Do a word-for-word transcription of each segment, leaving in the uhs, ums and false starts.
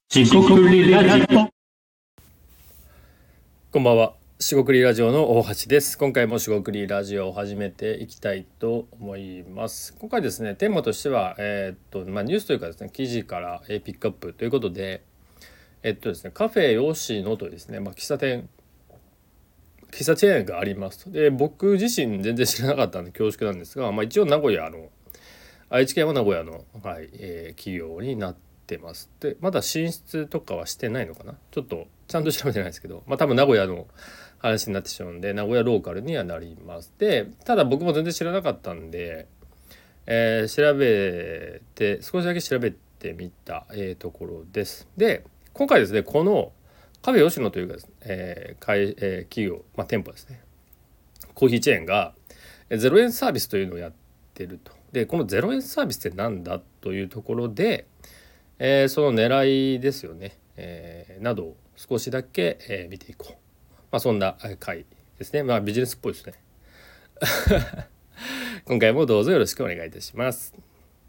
しごくりラジオ。 こんばんは。しごくりラジオの大橋です。今回もしごくりラジオを始めていきたいと思います。今回ですね、テーマとしては、えーっとまあ、ニュースというかですね、記事からピックアップということで、えっとですね、カフェヨシノというですね、まあ、喫茶店喫茶チェーンがあります。で、僕自身全然知らなかったんで恐縮なんですが、まあ、一応名古屋の愛知県は名古屋の、はいえー企業になってます。でまだ進出とかはしてないのかな、ちょっとちゃんと調べてないですけど、まあ多分名古屋の話になってしまうんで名古屋ローカルにはなります。でただ僕も全然知らなかったんで、えー調べて少しだけ調べてみた、えーところです。で今回ですね、このカフェ吉野というかですね、えー会えー企業、まあ、店舗ですね、コーヒーチェーンがゼロえんサービスというのをやってると。でこのゼロえんサービスってなんだというところで、えーその狙いですよね、えーなどを少しだけ、えー見ていこう、まあ、そんな回ですね。まあビジネスっぽいですね。今回もどうぞよろしくお願いいたします。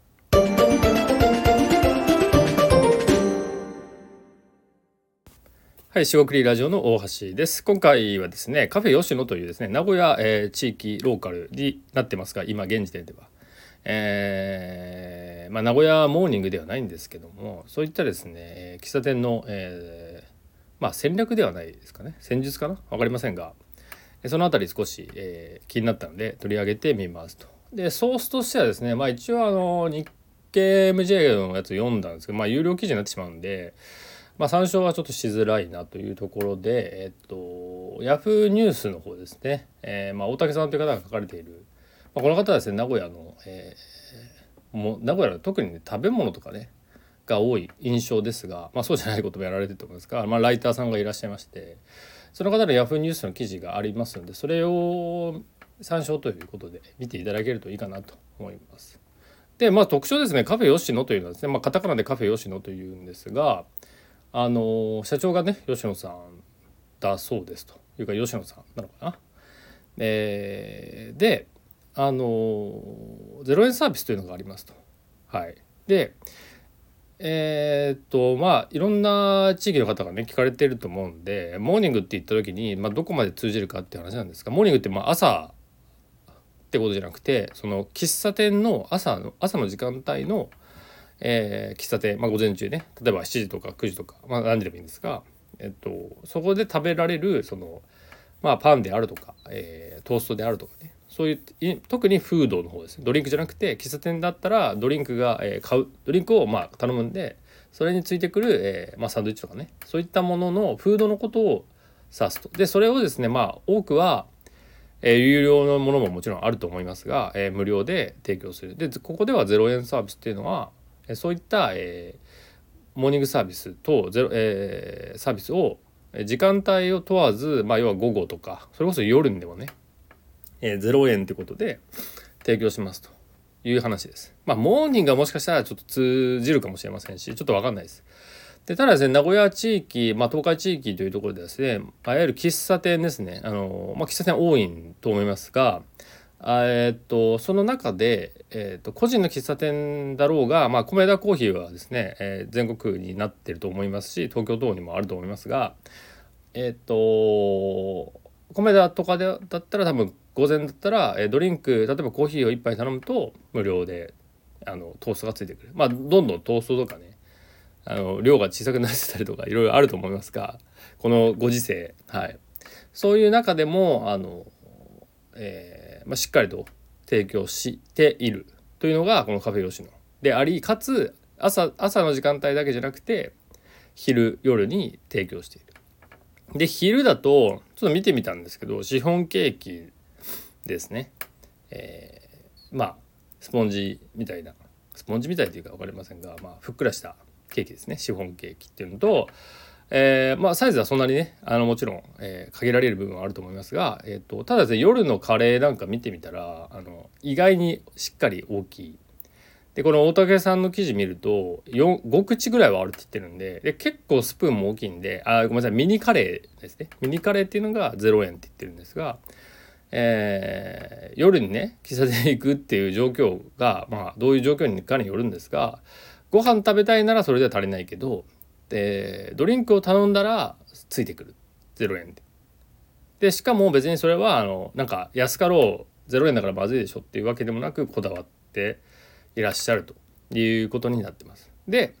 はい、しごくりラジオの大橋です。今回はですね、カフェ吉野というですね、名古屋、えー地域ローカルになってますが、今現時点では、えーまあ、名古屋モーニングではないんですけども、そういったですね、えー喫茶店の、えーまあ、戦略ではないですかね、戦術かな、分かりませんが、そのあたり少し、えー気になったので取り上げてみますと。でソースとしてはですね、まあ、一応あの日経 エムジェー のやつ読んだんですけど、まあ、有料記事になってしまうんで、まあ、参照はちょっとしづらいなというところで、えっと、ヤフーニュースの方ですね、えーまあ、大竹さんという方が書かれている、まあ、この方はですね、名古屋の、えーもう名古屋の特にね、食べ物とかねが多い印象ですが、まあ、そうじゃないこともやられてると思いますが、まあ、ライターさんがいらっしゃいまして、その方のヤフーニュースの記事がありますので、それを参照ということで見ていただけるといいかなと思います。で、まあ、特徴ですね、カフェ吉野というのはですね、まあ、カタカナでカフェ吉野というんですが、あの社長がね吉野さんだそうですというか吉野さんなのかな。えーであのゼロえんサービスというのがありますと。はい、でえーっとまあいろんな地域の方がね聞かれていると思うんで、モーニングって言った時に、まあ、どこまで通じるかっていう話なんですが、モーニングってまあ朝ってことじゃなくて、その喫茶店の朝の朝の時間帯のえー、喫茶店、まあ、午前中ね、例えばしちじとかくじとか、まあ、何時でもいいんですが、えっと、そこで食べられるその、まあ、パンであるとか、えートーストであるとかね、そういう特にフードの方ですね、ドリンクじゃなくて喫茶店だったらドリンクが、えー買うドリンクをまあ頼むんで、それについてくる、えーまあ、サンドイッチとかね、そういったもののフードのことを指すと。でそれをですね、まあ多くはえー、有料のものももちろんあると思いますが、えー無料で提供する。でここではゼロえんサービスっていうのは、えーそういった、えーモーニングサービスとゼロ、えーサービスをえー時間帯を問わず、まあ、要は午後とかそれこそ夜にでもね、えー、ゼロえんってことで提供しますという話です。まあモーニングはもしかしたらちょっと通じるかもしれませんし、ちょっと分かんないです。でただですね、名古屋地域、まあ、東海地域というところでですね、いわゆる喫茶店ですね、あの、まあ、喫茶店多いと思いますが、あえーっとその中で、えーっと個人の喫茶店だろうが、まあ、米田コーヒーはですね、えー全国になっていると思いますし、東京等にもあると思いますが、えーっと米田とかでだったら多分午前だったら、えードリンク例えばコーヒーをいっぱい頼むと無料であのトーストがついてくる。まあどんどんトーストとかね、あの量が小さくなってたりとかいろいろあると思いますが、このご時世、はい、そういう中でもあの、えーまあ、しっかりと提供しているというのがこのカフェ吉野であり、かつ朝朝の時間帯だけじゃなくて昼夜に提供している。で昼だとちょっと見てみたんですけど、シフォンケーキですね、えーまあスポンジみたいな、スポンジみたいというか分かりませんが、まあ、ふっくらしたケーキですね、シフォンケーキっていうのと、えーまあ、サイズはそんなにね、あのもちろん、えー限られる部分はあると思いますが、えー、とただですね、夜のカレーなんか見てみたらあの意外にしっかり大きい。でこの大竹さんの記事見るとご口ぐらいはあるって言ってるんで、で結構スプーンも大きいんで、あごめんなさい、ミニカレーですね、ミニカレーっていうのがゼロえんって言ってるんですが、えー夜にね喫茶店に行くっていう状況が、まあ、どういう状況にかによるんですが、ご飯食べたいならそれでは足りないけど、 えー、ドリンクを頼んだらついてくるゼロえんで。でしかも別にそれはあのなんか安かろうゼロえんだからまずいでしょっていうわけでもなくこだわっていらっしゃるということになってます。で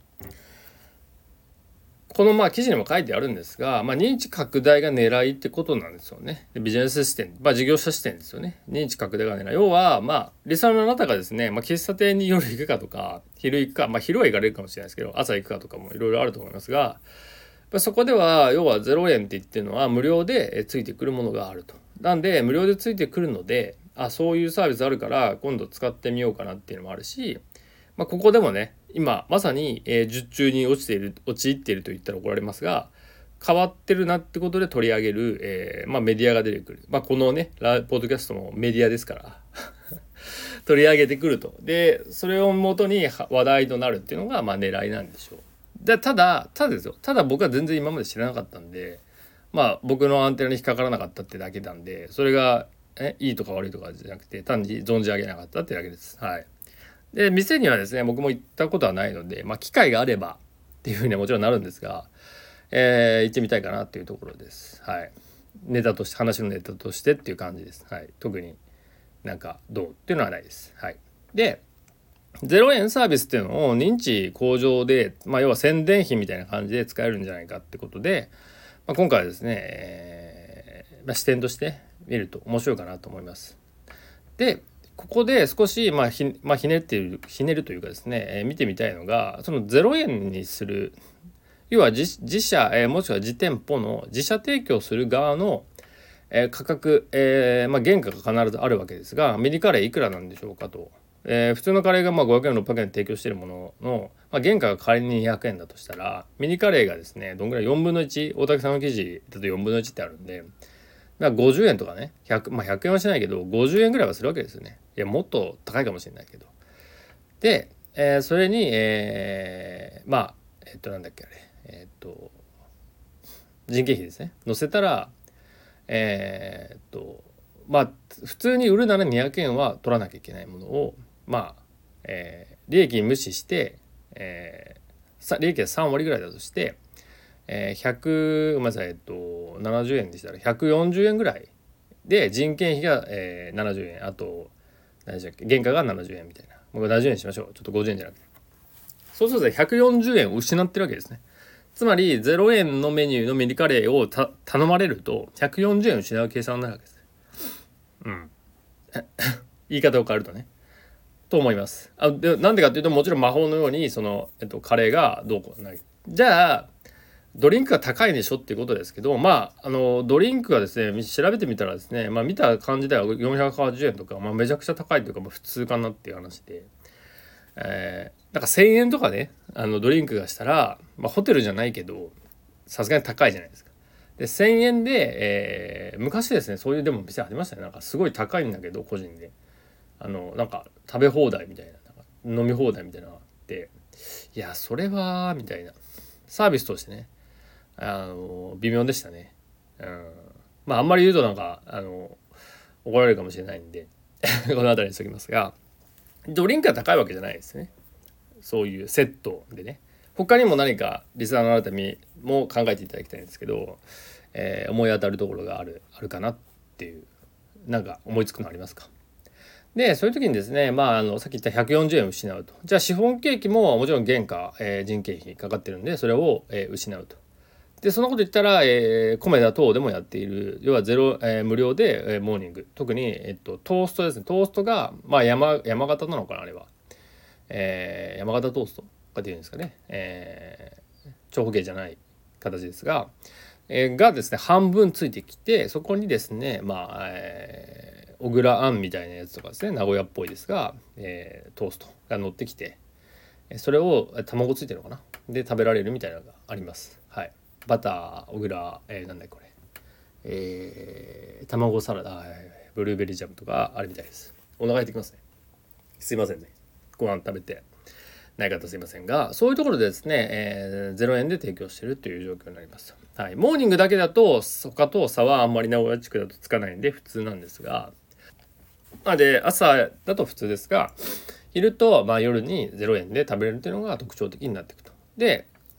このまあ記事にも書いてあるんですが、まあ、認知拡大が狙いってことなんですよね。でビジネス視点、まあ、事業者視点ですよね。認知拡大が狙い。要はまあリスナーのあなたがですね、まあ、喫茶店に夜行くかとか昼行くか、まあ、昼は行かれるかもしれないですけど朝行くかとかもいろいろあると思いますが、そこでは要はゼロえんって言ってるのは無料でついてくるものがあると。なんで無料でついてくるので、あそういうサービスあるから今度使ってみようかなっていうのもあるし、まあ、ここでもね今まさに術中に落ちている陥っていると言ったら怒られますが、変わってるなってことで取り上げる、えーまあ、メディアが出てくる、まあ、このねポッドキャストもメディアですから取り上げてくると。でそれをもとに話題となるっていうのがまあ狙いなんでしょう。でただただですよただ僕は全然今まで知らなかったんで、まあ僕のアンテナに引っかからなかったってだけなんで、それがえいいとか悪いとかじゃなくて単に存じ上げなかったってだけです。はい。で店にはですね僕も行ったことはないので、まあ、機会があればっていうふうにはもちろんなるんですが、えー、行ってみたいかなっていうところです。はい。ネタとして話のネタとしてっていう感じです。はい。特になんかどうっていうのはないです。はい。でゼロえんサービスっていうのを認知向上で、まあ、要は宣伝費みたいな感じで使えるんじゃないかってことで、まあ、今回はですね、えーまあ、視点として見ると面白いかなと思います。でここで少し、まあ ひ, まあ、ひねっているひねるというかですね、えー、見てみたいのがそのゼロえんにする要は 自, 自社、えー、もしくは自店舗の自社提供する側の、えー、価格、えーまあ、原価が必ずあるわけですが、ミニカレーいくらなんでしょうかと。えー、普通のカレーがまあごひゃくえんろっぴゃくえんで提供しているものの、まあ、原価が仮ににひゃくえんだとしたらミニカレーがですねどんぐらいよんぶんのいち、大竹さんの記事だとよんぶんのいちってあるんで、だからごじゅうえんとかね ひゃく、まあ、ひゃくえんはしないけどごじゅうえんぐらいはするわけですよね。いやもっと高いかもしれないけど。で、えー、それに、えー、まあえっとなんだっけあれえっと人件費ですね乗せたらえー、っとまあ普通に売るならにひゃくえんは取らなきゃいけないものをまあ、えー、利益無視して、えー、利益がさんわりぐらいだとして、えー、ひゃくごめんなさいえっとななじゅうえんでしたらひゃくよんじゅうえんぐらいで人件費が、えー、ななじゅうえんあと何でしたっけ原価がななじゅうえんみたいなもうななじゅうえんにしましょう。ちょっとごじゅうえんじゃなくてそうするとひゃくよんじゅうえんを失ってるわけですね。つまりゼロえんのメニューのミニカレーをた頼まれるとひゃくよんじゅうえんを失う計算になるわけです。うん言い方を変えるとねと思います。あでなんでかっていうともちろん魔法のようにその、えっと、カレーがどうこうないじゃあドリンクが高いでしょっていうことですけど、まああのドリンクがですね調べてみたらですね、まあ見た感じではよんひゃくはちじゅうえんとか、まあ、めちゃくちゃ高いというか、まあ、普通かなっていう話で、えー、なんかせんえんとかねあのドリンクがしたら、まあ、ホテルじゃないけどさすがに高いじゃないですか。でせんえんで、えー、昔ですねそういうでも店ありましたね。なんかすごい高いんだけど個人であのなんか食べ放題みたい な, なんか飲み放題みたいなのがあっていやそれはみたいなサービスとしてねあの微妙でしたね。うん、まああんまり言うとなんかあの怒られるかもしれないんでこの辺りにしときますがドリンクが高いわけじゃないですね。そういうセットでね他にも何かリスナーのあなたにも考えていただきたいんですけど、えー、思い当たるところがあるあるかなっていうなんか思いつくのありますか。でそういう時にですね、まあ、あのさっき言ったひゃくよんじゅうえん失うと。じゃあシフォンケーキももちろん原価、えー、人件費かかってるんでそれを、えー、失うと。でそのこと言ったら、えー、コメダ等でもやっている要はゼロ、えー、無料で、えー、モーニング特に、えっと、トーストですね。トーストが、まあ、山, 山形なのかなあれは、えー、山形トーストかっていうんですかね、えー、長方形じゃない形ですが、えー、がですね半分ついてきてそこにですねまあ、えー、小倉あんみたいなやつとかですね名古屋っぽいですが、えー、トーストが乗ってきてそれを卵ついてるのかなで食べられるみたいなのがあります。はい。バター小倉、えー、なんだこれ、えー、卵サラダブルーベリージャムとかあるみたいです。お腹減ってきますね。すいませんねご飯食べてない方すいませんがそういうところでですね、えー、ゼロえんで提供しているという状況になります。はい、モーニングだけだと他と差はあんまり名古屋地区だとつかないんで普通なんですがまあで朝だと普通ですが昼とまあ夜にゼロえんで食べれるというのが特徴的になっていくと。で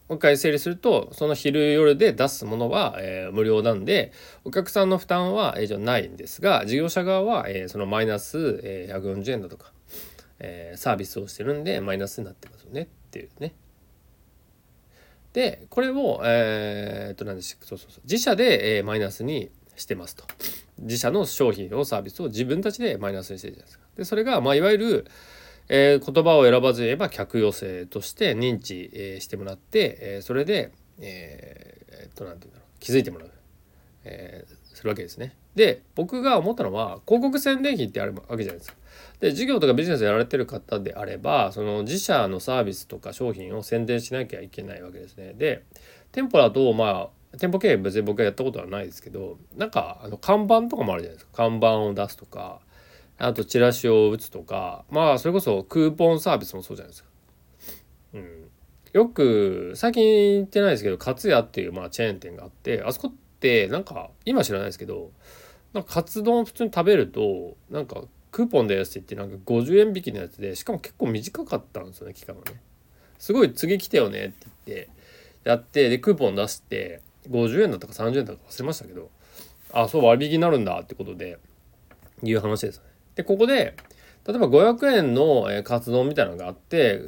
もう一回整理すると、その昼夜で出すものは、えー無料なんでお客さんの負担は以上ないんですが、事業者側は、えーそのマイナス、えーひゃくよんじゅうえんだとか、えーサービスをしてるんでマイナスになってますよねっていうね。でこれをえーっと何でしたっけ、そうそうそう、自社で、えーマイナスにしてますと。自社の商品をサービスを自分たちでマイナスにしてるじゃないですか。でそれが、まあ、いわゆる、えー言葉を選ばず言えば客寄せとして認知、えーしてもらって、えーそれで、えーえーっと何て言うんだろう、気づいてもらう、えーするわけですね。で僕が思ったのは、広告宣伝費ってあるわけじゃないですか。で事業とかビジネスやられてる方であれば、その自社のサービスとか商品を宣伝しなきゃいけないわけですね。で店舗だと、まあ店舗経営別に僕はやったことはないですけど、なんかあの看板とかもあるじゃないですか。看板を出すとか、あとチラシを打つとか、まあそれこそクーポンサービスもそうじゃないですか。うん、よく最近行ってないですけど、かつやっていう、まあ、チェーン店があって、あそこってなんか今知らないですけど、なんかカツ丼普通に食べるとなんかクーポンですって言って、なんかごじゅうえん引きのやつで、しかも結構短かったんですよね、期間がね。すごい次来てよねって言ってやって、でクーポン出してごじゅうえんだったかさんじゅうえんだったか忘れましたけど、あ、そう割引になるんだってことでいう話ですね。でここで例えばごひゃくえんのカツ丼みたいなのがあって、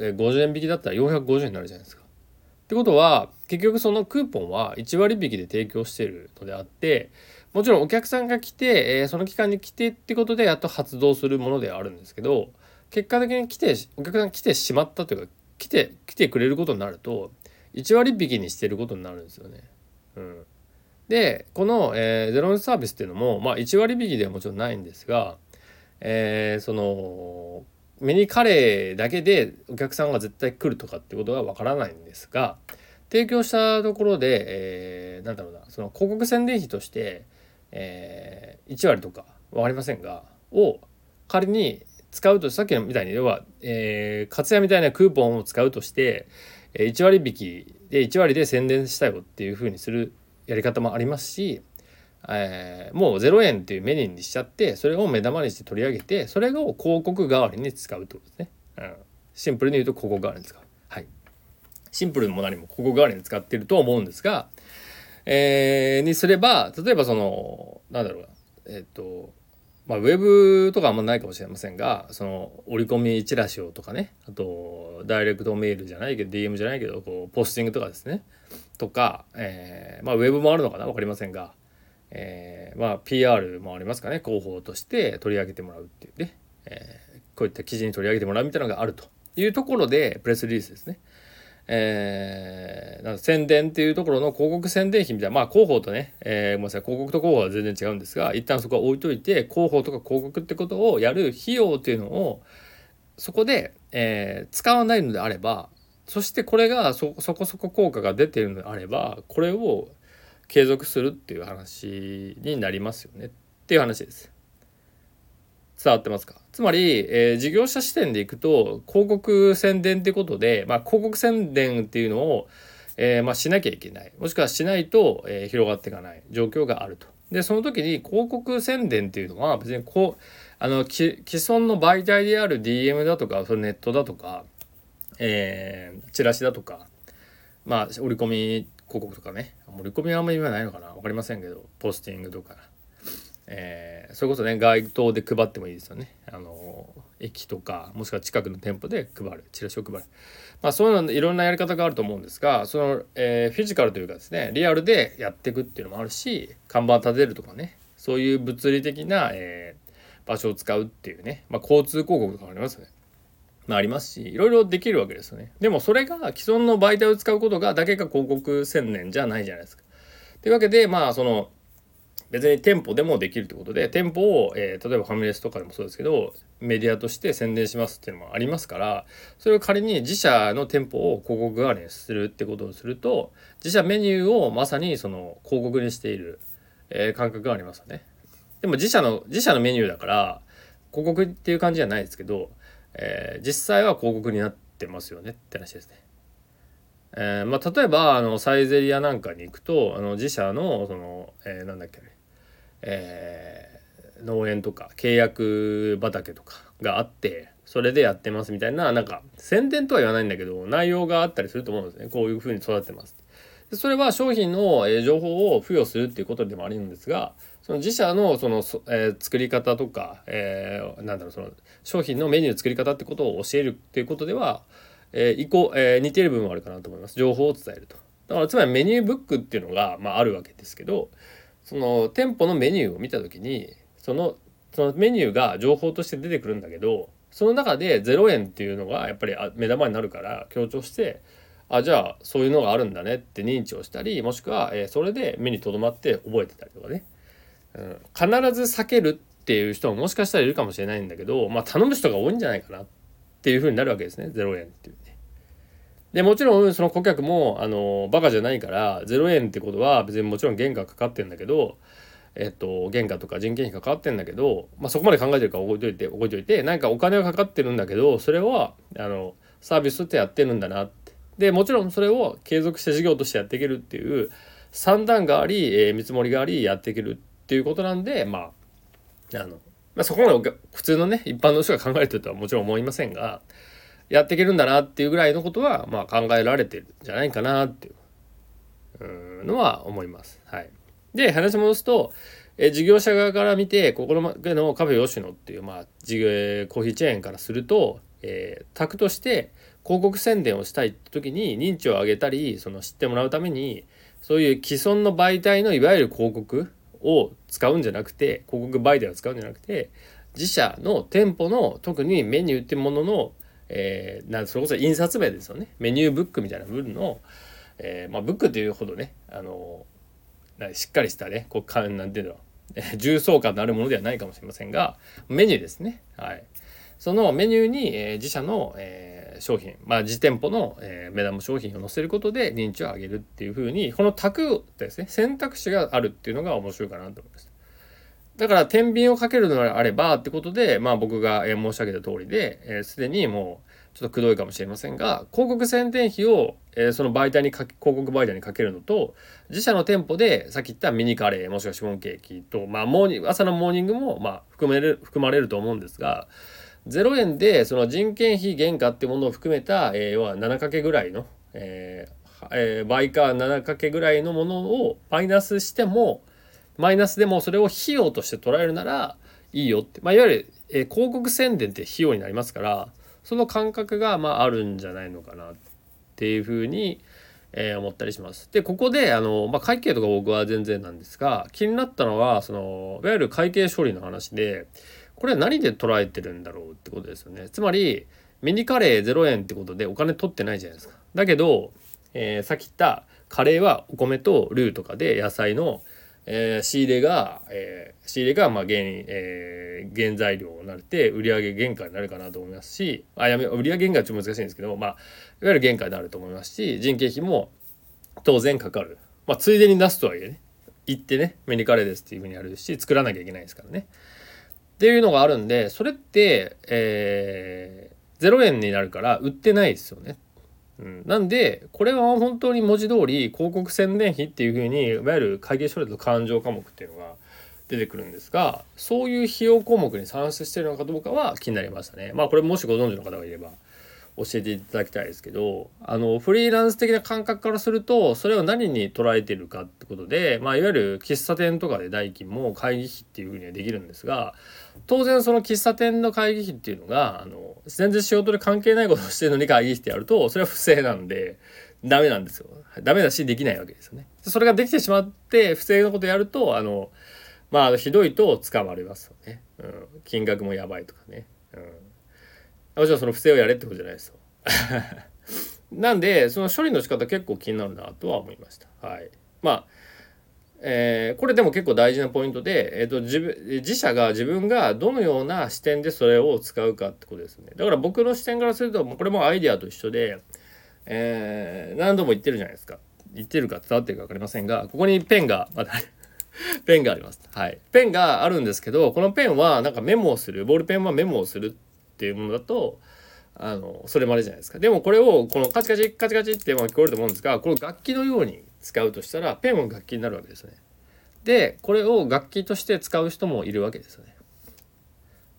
ごじゅうえん引きだったらよんひゃくごじゅうえんになるじゃないですか。ってことは結局そのクーポンはいち割引きで提供しているのであって、もちろんお客さんが来て、えーその期間に来てってことでやっと発動するものではあるんですけど、結果的に来てお客さんが来てしまったというか、来て来てくれることになるといち割引きにしてることになるんですよね。うん、でこの、えーゼロ円サービスっていうのも、まあ、いち割引きではもちろんないんですが、えーそのミニカレーだけでお客さんが絶対来るとかってことはわからないんですが、提供したところで、えーなんだろうな、その広告宣伝費として、えーいち割とか分かりませんがを仮に使うと、さっきのみたいに要は、えー、かつやみたいなクーポンを使うとして、いち割引きでいち割で宣伝したよっていう風にするやり方もありますし、えー、もうゼロえんっていうメニューにしちゃって、それを目玉にして取り上げて、それを広告代わりに使うってことですね。うん、シンプルに言うと広告代わりに使う。はい。シンプルも何も広告代わりに使ってると思うんですが、えー、にすれば、例えばそのなんだろうな、えっ、とまあウェブとかあんまないかもしれませんが、その折り込みチラシをとかね、あとダイレクトメールじゃないけど ディーエム じゃないけどこうポスティングとかですね、とか、えー、まあウェブもあるのかな、分かりませんが、えー、まあ ピーアール もありますかね、広報として取り上げてもらうっていうね、えー、こういった記事に取り上げてもらうみたいなのがあるというところでプレスリリースですね。えー、なんか宣伝っていうところの広告宣伝費みたいな、まあ広報とね、えー、ごめんなさい、広告と広報は全然違うんですが、一旦そこは置いといて、広報とか広告ってことをやる費用っていうのをそこで、えー、使わないのであれば、そしてこれが そ, そこそこ効果が出ているのであれば、これを継続するっていう話になりますよねっていう話です。伝わってますか？つまり、えー、事業者視点でいくと広告宣伝ってことで、まあ、広告宣伝っていうのを、えーまあ、しなきゃいけない、もしくはしないと、えー、広がっていかない状況があると。でその時に広告宣伝っていうのは別にこうあの既存の媒体である ディーエム だとか、そのネットだとか、えー、チラシだとか、まあ折り込み広告とかね、折り込みはあんまり意味はないのかな、分かりませんけど、ポスティングとか、えー、それこそね街頭で配ってもいいですよね。あの駅とかもしくは近くの店舗で配る、チラシを配る、まあそういうのいろんなやり方があると思うんですが、その、えー、フィジカルというかですね、リアルでやっていくっていうのもあるし、看板立てるとかね、そういう物理的な、えー、場所を使うっていうね、まあ、交通広告とかありますよね。まあ、ありますし、いろいろできるわけですよね。でもそれが既存の媒体を使うことがだけが広告宣伝じゃないじゃないですか。というわけで、まあその別に店舗でもできるということで、店舗を、えー、例えばファミレスとかでもそうですけどメディアとして宣伝しますっていうのもありますから、それを仮に自社の店舗を広告代わりにするってことをすると、自社メニューをまさにその広告にしている、えー、感覚がありますよね。でも自社の自社のメニューだから広告っていう感じじゃないですけど、えー、実際は広告になってますよねって話ですね。えーまあ、例えばあのサイゼリヤなんかに行くと、あの自社のその、えー、なんだっけね、えー、農園とか契約畑とかがあって、 それでやってますみたいな、なんか宣伝とは言わないんだけど内容があったりすると思うんですね。こういうふうに育ってます。でそれは商品の情報を付与するっていうことでもあるんですが、その自社のその、えー、作り方とか、えー、なんだろうその商品のメニューの作り方ってことを教えるっていうことでは、えー、移行、えー、似ている部分はあるかなと思います。情報を伝えると。だからつまりメニューブックっていうのが、まあ、あるわけですけど、その店舗のメニューを見た時にそのそのメニューが情報として出てくるんだけど、その中でゼロえんっていうのがやっぱり目玉になるから強調して、あじゃあそういうのがあるんだねって認知をしたり、もしくは、えー、それで目に留まって覚えてたりとかね、うん、必ず避けるっていう人ももしかしたらいるかもしれないんだけど、まあ頼む人が多いんじゃないかなっていうふうになるわけですね、ゼロえんっていうね。でもちろんその顧客もあのバカじゃないから、ゼロえんってことは別にもちろん原価かかってるんだけど、えっと、原価とか人件費がかかってんだけど、まあ、そこまで考えてるから覚えといて覚えといてなんかお金がかかってるんだけど、それはあのサービスとしてやってるんだなって。でもちろんそれを継続して事業としてやっていけるっていう算段があり、えー、見積もりがありやっていけるっていうことなんで、まああの、まあ、そこまで普通のね一般の人が考えてるとはもちろん思いませんが、やっていけるんだなっていうぐらいのことは、まあ、考えられてるんじゃないかなっていうのは思います。はい。で話戻すと、え事業者側から見てここのカフェ吉野っていう、まあ、事業コーヒーチェーンからすると、えー、タクとして広告宣伝をしたいって時に認知を上げたり、その知ってもらうためにそういう既存の媒体のいわゆる広告を使うんじゃなくて、広告媒体を使うんじゃなくて、自社の店舗の特にメニューっていうものの、えー、なんそれこそ印刷名ですよね、メニューブックみたいな部分の、えーまあ、ブックっていうほどねあのしっかりしたねこうかなんていうの重層感のあるものではないかもしれませんが、メニューですね。はい。そのメニューに、えー、自社の、えー、商品、まあ自店舗の、えー、目玉商品を載せることで認知を上げるっていう風に、この択ですね、選択肢があるっていうのが面白いかなと思います。だから天秤をかけるのであればってことで、まあ僕が申し上げた通りで、すで、えー、にもうちょっとくどいかもしれませんが、広告宣伝費を、えー、その媒体にかけ、広告媒体にかけるのと、自社の店舗でさっき言ったミニカレーもしくはシフォンケーキと、まあモーニング、朝のモーニングもまあ含める含まれると思うんですが、ゼロえんでその人件費原価っていうものを含めた、えー、要はななかけぐらいの、えーえー、倍かななかけぐらいのものをマイナスしても、マイナスでもそれを費用として捉えるならいいよって、まあ、いわゆる、えー、広告宣伝って費用になりますから、その感覚がまああるんじゃないのかなっていうふうに、えー、思ったりします。でここであの、まあ、会計とか僕は全然なんですが、気になったのはそのいわゆる会計処理の話で、これは何で捉えてるんだろうってことですよね。つまりミニカレーゼロえんってことでお金取ってないじゃないですか。だけど、えー、さっき言ったカレーはお米とルーとかで野菜のえー、仕入れが、えー、仕入れがまあ原、えー、原材料になって売上原価になるかなと思いますし、あやめ売上原価はちょっと難しいんですけど、まあ、いわゆる原価になると思いますし、人件費も当然かかる。まあ、ついでに出すとはいえね、行ってねメニカレーですっていうふうにやるし、作らなきゃいけないですからねっていうのがあるんで、それって、えー、ゼロえんになるから売ってないですよね。うん、なんでこれは本当に文字通り広告宣伝費っていう風にいわゆる会計処理と勘定科目っていうのが出てくるんですが、そういう費用項目に算出しているのかどうかは気になりましたね。まあこれもしご存知の方がいれば教えていただきたいですけど、あのフリーランス的な感覚からするとそれを何に捉えているかってことで、まあ、いわゆる喫茶店とかで代金も会議費っていう風にはできるんですが、当然その喫茶店の会議費っていうのがあの全然仕事で関係ないことをしてるのに会議費ってやるとそれは不正なんでダメなんですよ。ダメだしできないわけですよね。それができてしまって不正なことやるとあのまあひどいと捕まりますよね、うん、金額もやばいとかね、うん、もちろんその不正をやれってことじゃないですよなんでその処理の仕方結構気になるなとは思いました。はい。まあえー、これでも結構大事なポイントで、えーと、自分自社が自分がどのような視点でそれを使うかってことですね。だから僕の視点からするとこれもアイデアと一緒で、えー、何度も言ってるじゃないですか。言ってるか伝わってるか分かりませんが、ここにペンがまだペンがあります。はい。ペンがあるんですけど、このペンはなんかメモをする、ボールペンはメモをするっていうものだとあのそれまでじゃないですか。でもこれをこのカチカチカチカチって聞こえると思うんですが、これを楽器のように使うとしたらペンも楽器になるわけですね。でこれを楽器として使う人もいるわけですよね。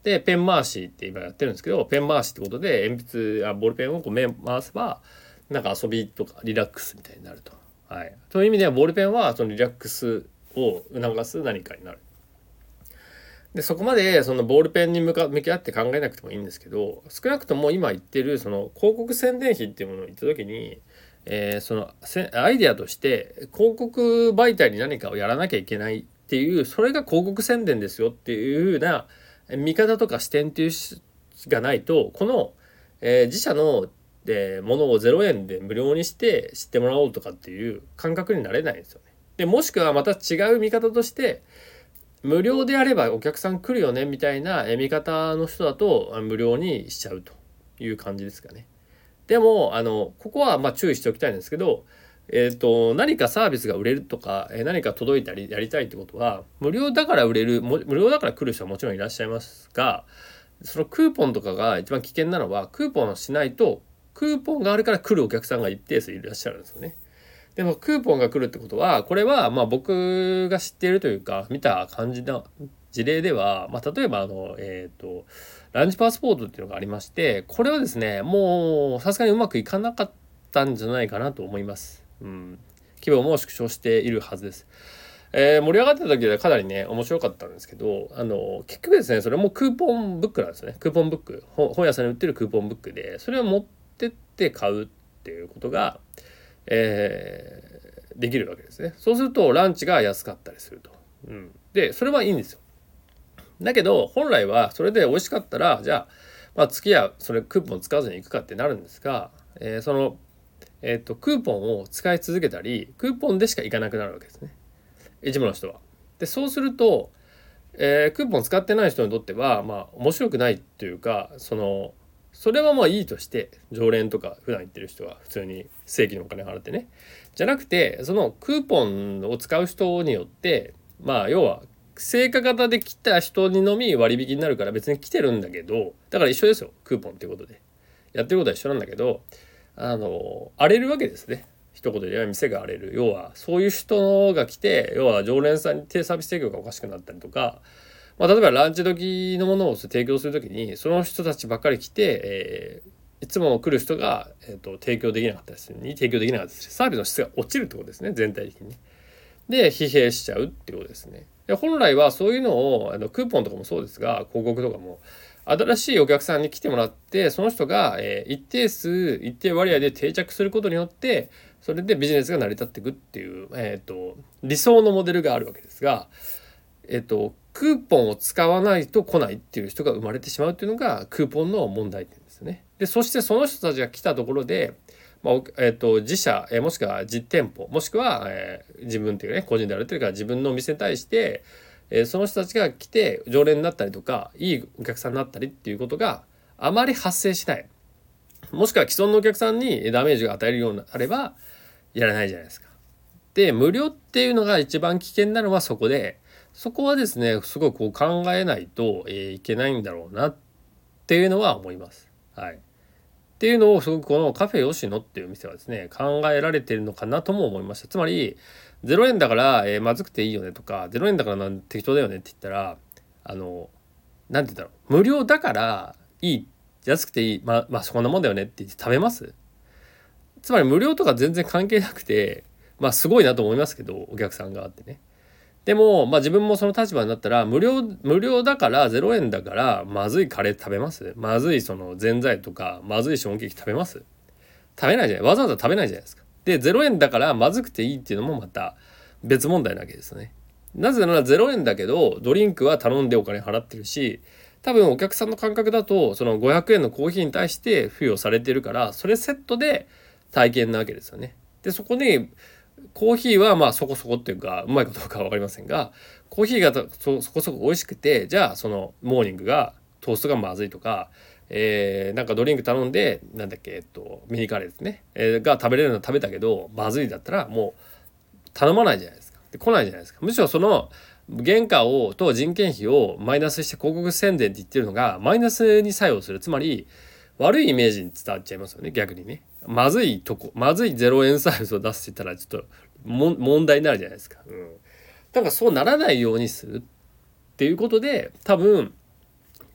でペン回しって今やってるんですけど、ペン回しってことで鉛筆やボールペンをこう目回せばなんか遊びとかリラックスみたいになると。はい、という意味ではボールペンはそのリラックスを促す何かになる。でそこまでそのボールペンに向か向き合って考えなくてもいいんですけど、少なくとも今言ってるその広告宣伝費っていうものを言った時に、えー、そのアイデアとして広告媒体に何かをやらなきゃいけないっていう、それが広告宣伝ですよっていう風な見方とか視点っていうがないと、この、えー、自社の、えー、ものをゼロえんで無料にして知ってもらおうとかっていう感覚になれないんですよね。でもしくはまた違う見方として、無料であればお客さん来るよねみたいな見方の人だと無料にしちゃうという感じですかね。でもあのここはまあ注意しておきたいんですけど、えーと、何かサービスが売れるとか何か届いたりやりたいってことは、無料だから売れる、無料だから来る人はもちろんいらっしゃいますが、そのクーポンとかが一番危険なのは、クーポンをしないとクーポンがあるから来るお客さんが一定数いらっしゃるんですよね。でもクーポンが来るってことは、これはまあ僕が知っているというか見た感じの事例では、まあ、例えばあの、えーと、ランチパスポートっていうのがありまして、これはですねもうさすがにうまくいかなかったんじゃないかなと思います。うん、規模も縮小しているはずです。えー、盛り上がってた時はかなりね面白かったんですけど、あの結局ですねそれもクーポンブックなんですよね。クーポンブック、本屋さんに売ってるクーポンブックで、それを持ってって買うっていうことがえー、できるわけですね。そうするとランチが安かったりすると、うん、でそれはいいんですよ。だけど本来はそれで美味しかったら、じゃあ、まあ、月やそれクーポン使わずに行くかってなるんですが、えー、その、えーと、クーポンを使い続けたりクーポンでしか行かなくなるわけですね、一部の人は。でそうすると、えー、クーポン使ってない人にとってはまあ面白くないっていうか、そのそれはまあいいとして、常連とか普段行ってる人は普通に正規のお金払ってね、じゃなくてそのクーポンを使う人によって、まあ要は成果型で来た人にのみ割引になるから別に来てるんだけど、だから一緒ですよ、クーポンっていうことでやってることは一緒なんだけど、あの荒れるわけですね。一言で言えば店が荒れる。要はそういう人が来て、要は常連さんにサービス提供がおかしくなったりとか、まあ、例えばランチ時のものを提供するときにその人たちばっかり来て、えー、いつも来る人が、えー、と提供できなかったりするに提供できなかったりする、サービスの質が落ちるってことですね、全体的にね。で疲弊しちゃうっていうことですね。で本来はそういうのをあのクーポンとかもそうですが、広告とかも新しいお客さんに来てもらって、その人が、えー、一定数一定割合で定着することによって、それでビジネスが成り立っていくっていう、えー、と理想のモデルがあるわけですが、えっと、クーポンを使わないと来ないっていう人が生まれてしまうっていうのがクーポンの問題点ですね。でそしてその人たちが来たところで、まあえっと、自社、えもしくは実店舗、もしくは、えー、自分っていうね個人であるというか自分のお店に対して、えー、その人たちが来て常連になったりとかいいお客さんになったりっていうことがあまり発生しない、もしくは既存のお客さんにダメージが与えるようになればやらないじゃないですか。で無料っていうのが一番危険なのはそこで、そこはですねすごくこう考えないと、えー、いけないんだろうなっていうのは思います。はい。っていうのをすごくこのカフェ吉野っていう店はですね考えられてるのかなとも思いました。つまりゼロえんだから、えー、まずくていいよねとか、ゼロえんだからなん適当だよねって言ったら、あのなんて言うんだろう、無料だからいい、安くていい、まあまあそんなもんだよねって言って食べます？つまり無料とか全然関係なくて、まあすごいなと思いますけど、お客さんがあってね。でも、まあ、自分もその立場になったら無料無料だからゼロえんだからまずいカレー食べます？まずいそのぜんざいとかまずいショーンケーキ食べます？食べないじゃない。わざわざ食べないじゃないですか。でゼロえんだからまずくていいっていうのもまた別問題なわけですね。なぜならゼロえんだけどドリンクは頼んでお金払ってるし、多分お客さんの感覚だとそのごひゃくえんのコーヒーに対して付与されてるから、それセットで体験なわけですよね。でそこにコーヒーはまあそこそこっていうかうまいかどうかは分かりませんが、コーヒーが そ, そこそこ美味しくて、じゃあそのモーニングがトーストがまずいとか、えー、なんかドリンク頼んでなんだっけ、えっとミニカレーですね、えー、が食べれるの食べたけどまずいだったらもう頼まないじゃないですか。で来ないじゃないですか。むしろその原価をと人件費をマイナスして広告宣伝って言ってるのがマイナスに作用する。つまり悪いイメージに伝わっちゃいますよね、逆にね。まずいとこ、まずいゼロえんサービスを出すって言ったらちょっとも問題になるじゃないですか。うん。だからそうならないようにするっていうことで、多分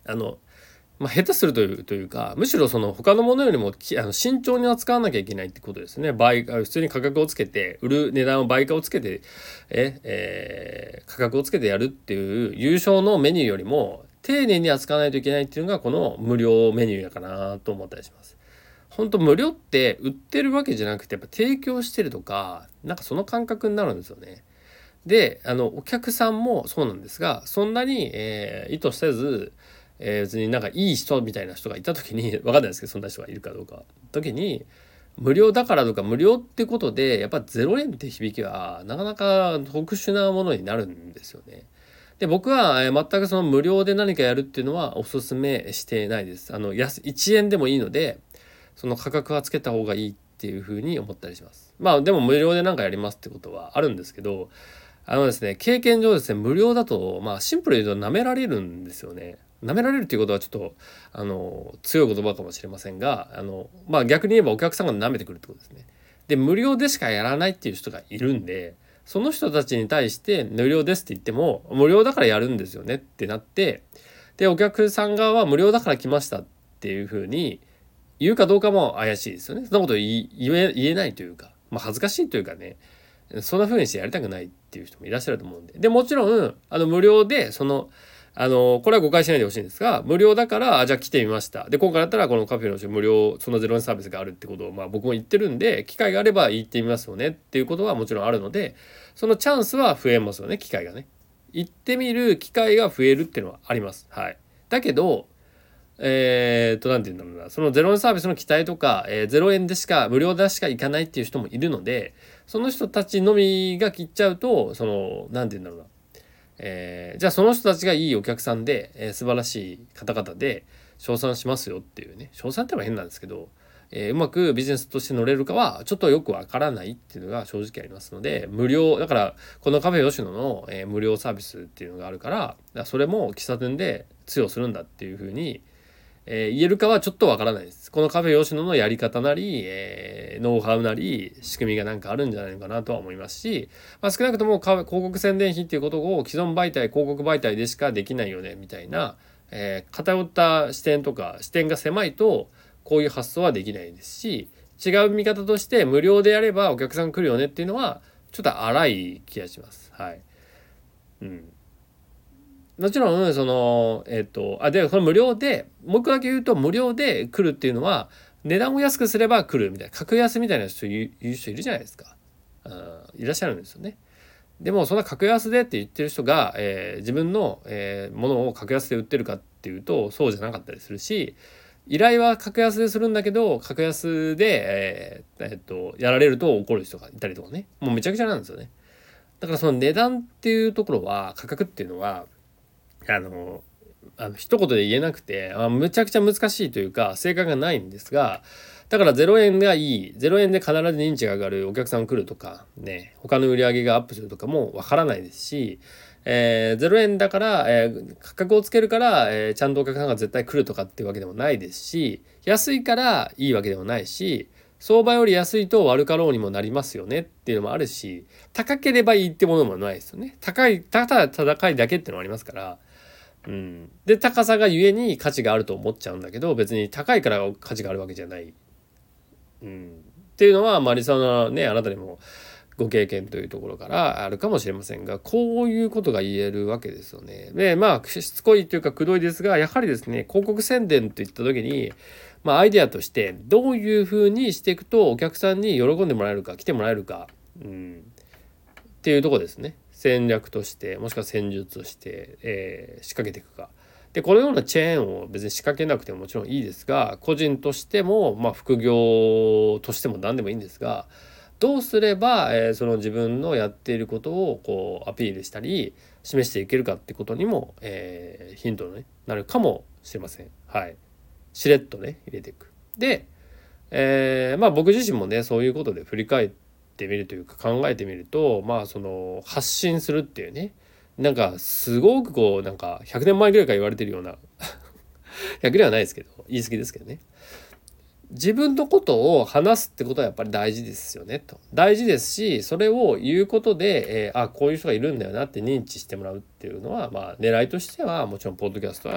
あのまあ、下手するというというか、むしろその他のものよりもきあの慎重に扱わなきゃいけないってことですね。倍普通に価格をつけて売る値段を倍価をつけてえ、えー価格をつけてやるっていう優勝のメニューよりも丁寧に扱わないといけないっていうのがこの無料メニューやかなと思ったりします。本当無料って売ってるわけじゃなくてやっぱ提供してるとかなんかその感覚になるんですよね。であのお客さんもそうなんですがそんなに、えー意図せず、えー別になんかいい人みたいな人がいた時に分かんないですけどそんな人がいるかどうか時に無料だからとか無料ってことでやっぱゼロえんって響きはなかなか特殊なものになるんですよね。で僕はえー全くその無料で何かやるっていうのはおすすめしてないです。あの安いちえんでもいいのでその価格はつけた方がいいっていうふうに思ったりします。まあでも無料で何かやりますってことはあるんですけどあのですね経験上ですね無料だとまあシンプルに言うと舐められるんですよね。舐められるっていうことはちょっとあの強い言葉かもしれませんがあのまあ逆に言えばお客さんが舐めてくるってことですね。で無料でしかやらないっていう人がいるんでその人たちに対して無料ですって言っても無料だからやるんですよねってなってでお客さん側は無料だから来ましたっていうふうに言うかどうかも怪しいですよね。そんなこと言い言え言えないというか、まあ、恥ずかしいというかねそんな風にしてやりたくないっていう人もいらっしゃると思うんででもちろんあの無料でそのあのこれは誤解しないでほしいんですが無料だからあじゃあ来てみましたで今回だったらこのカフェの無料そのゼロ円サービスがあるってことをまあ僕も言ってるんで機会があれば行ってみますよねっていうことはもちろんあるのでそのチャンスは増えますよね機会がね行ってみる機会が増えるっていうのはあります。はい、だけどえー、っと何て言うんだろうなそのゼロ円サービスの期待とか、えー、ゼロえんでしか無料でしか行かないっていう人もいるのでその人たちのみが切っちゃうとその何て言うんだろうな、えー、じゃあその人たちがいいお客さんで、えー、素晴らしい方々で称賛しますよっていうね称賛ってのは変なんですけど、えー、うまくビジネスとして乗れるかはちょっとよくわからないっていうのが正直ありますので無料だからこのカフェ吉野の、えー、無料サービスっていうのがあるからそれも喫茶店で通用するんだっていうふうにえー、言えるかはちょっとわからないです。このカフェ吉野のやり方なり、えー、ノウハウなり仕組みがなんかあるんじゃないのかなとは思いますし、まあ、少なくとも広告宣伝費っていうことを既存媒体広告媒体でしかできないよねみたいな、えー、偏った視点とか視点が狭いとこういう発想はできないですし違う見方として無料でやればお客さん来るよねっていうのはちょっと荒い気がします。はい、うんもちろんそのえっとあでこの無料でもう一個だけ言うと無料で来るっていうのは値段を安くすれば来るみたいな格安みたいな人言う人いるじゃないですか。あいらっしゃるんですよね。でもそんな格安でって言ってる人が、えー、自分の、えー、ものを格安で売ってるかっていうとそうじゃなかったりするし依頼は格安でするんだけど格安で、えーえー、っとやられると怒る人がいたりとかねもうめちゃくちゃなんですよね。だからその値段っていうところは価格っていうのはあのあの一言で言えなくてあむちゃくちゃ難しいというか正解がないんですがだからゼロえんがいいゼロえんで必ず認知が上がるお客さん来るとかね他の売り上げがアップするとかもわからないですし、えー、ゼロえんだから、えー、価格をつけるから、えー、ちゃんとお客さんが絶対来るとかっていうわけでもないですし安いからいいわけでもないし相場より安いと悪かろうにもなりますよねっていうのもあるし高ければいいってものもないですよね。高いただ高いだけっていうのもありますからうん、で高さがゆえに価値があると思っちゃうんだけど別に高いから価値があるわけじゃない、うん、っていうのはまあリサのねあなたにもご経験というところからあるかもしれませんがこういうことが言えるわけですよね。でまあしつこいというかくどいですがやはりですね広告宣伝といった時にまあアイデアとしてどういうふうにしていくとお客さんに喜んでもらえるか来てもらえるか、うん、っていうところですね。戦略としてもしくは戦術として、えー、仕掛けていくかでこのようなチェーンを別に仕掛けなくてももちろんいいですが個人としても、まあ、副業としても何でもいいんですがどうすれば、えー、その自分のやっていることをこうアピールしたり示していけるかってことにも、えー、ヒントに、ね、なるかもしれません。はい、しれっとね入れていく。で、えー、まあ僕自身もねそういうことで振り返ってってみるというか考えてみるとまあその発信するっていうねなんかすごくこうなんかひゃくねんまえぐらいから言われてるようなひゃくではないですけど言い過ぎですけどね自分のことを話すってことはやっぱり大事ですよねと大事ですしそれを言うことで、えー、あこういう人がいるんだよなって認知してもらうっていうのはまあ狙いとしてはもちろんポッドキャストは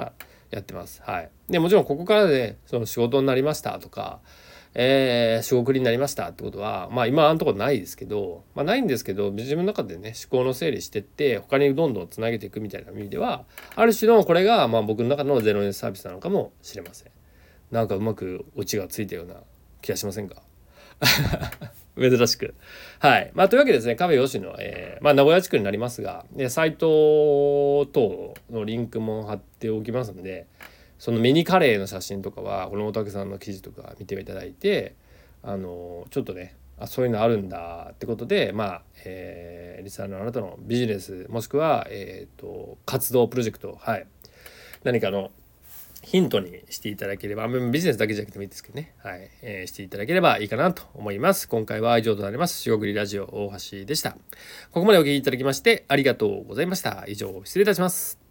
やってます。はい。でもちろんここからでその仕事になりましたとか、えー、仕送りになりましたってことはまあ今のところないですけど、まあないんですけど、自分の中でね思考の整理してって他にどんどんつなげていくみたいな意味では、ある種のこれがまあ僕の中のゼロ円サービスなのかもしれません。なんかうまくオチがついたような気がしませんか？珍しく。はい。まあというわけでですね、カフェヨシの、えー、まあ名古屋地区になりますが、でサイト等のリンクも貼っておきますので、そのミニカレーの写真とかはこの大竹さんの記事とか見ていただいて、あのちょっとね、あそういうのあるんだってことで、まあ、えー、リスナーのあなたのビジネスもしくは、えー、と活動プロジェクト、はい、何かのヒントにしていただければ、ビジネスだけじゃなくてもいいですけどね、はい、えー、していただければいいかなと思います。今回は以上となります。しごくりラジオ大橋でした。ここまでお聞きいただきましてありがとうございました。以上失礼いたします。